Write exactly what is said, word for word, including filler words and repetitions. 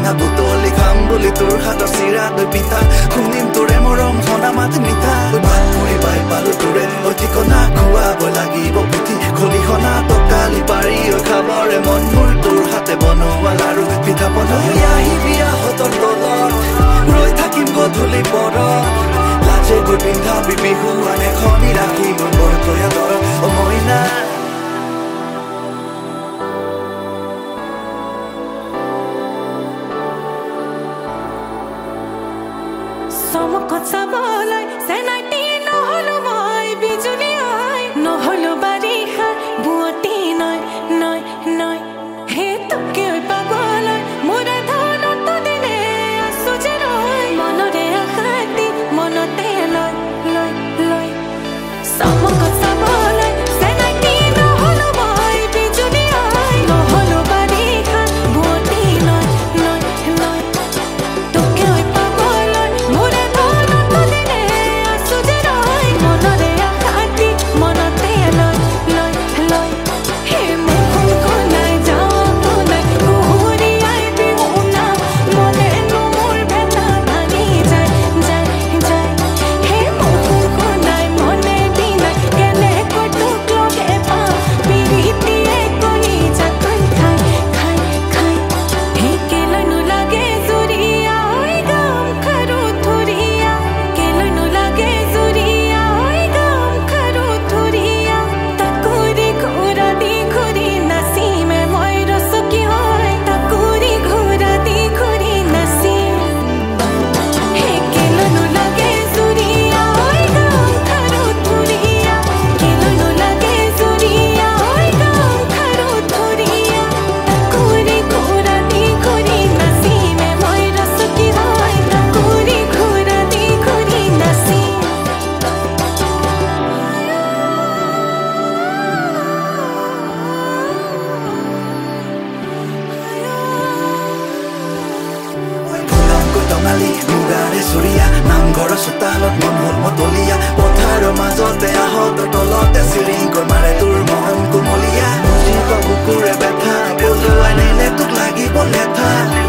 ভাঙা বুটলি খাম বুলি তোৰ হাতৰ চিৰা দৈ পিঠা শুনিম তোৰে মৰম হনা মাত মিঠা ভাত মুড়ি পাই পালো তোৰে অ ঠিকনা খুৱাব লাগিব পুথি খলিহনা টকালি পাৰি খাবৰে মন মোৰ তোৰ হাতে বনোৱা লাৰু পিঠা পনা আহিবি আহতৰ তলত ৰৈ থাকিম গধূলি পৰত লাজে গৈ পিন্ধাবি বিহু আনে খনি ৰাখি মোৰ বৰ তয়া দৰ অ মইনা সমকত চাবলৈ চেনাইটি নহলো মই বিজুলী হয় নহলো বাৰিষা বুৱতী নয় নয় নয় হে তোকে পাবলৈ মোৰে ধনত দিনে আছো যে ৰৈ মনৰে আশাতি মনতে লয় লয় লয় সমকত চাবলৈ চেনাইটি নহলো মই বিজুলী হয় নহলো বাৰিষা বুৱতী নয় নয় নয় তোকে পাবলৈ মোৰে মুগাৰে চুৰিয়া নামঘৰৰ চোতালত মন হল মতলীয়া পথাৰৰ মাজতে আহতৰ তলতে চিৰিংকৰ মাৰে তোৰ মৰম কোমলীয়া বুজি বুকুৰে বেথা বজুৱাই নিলে তোক লাগিব লেঠা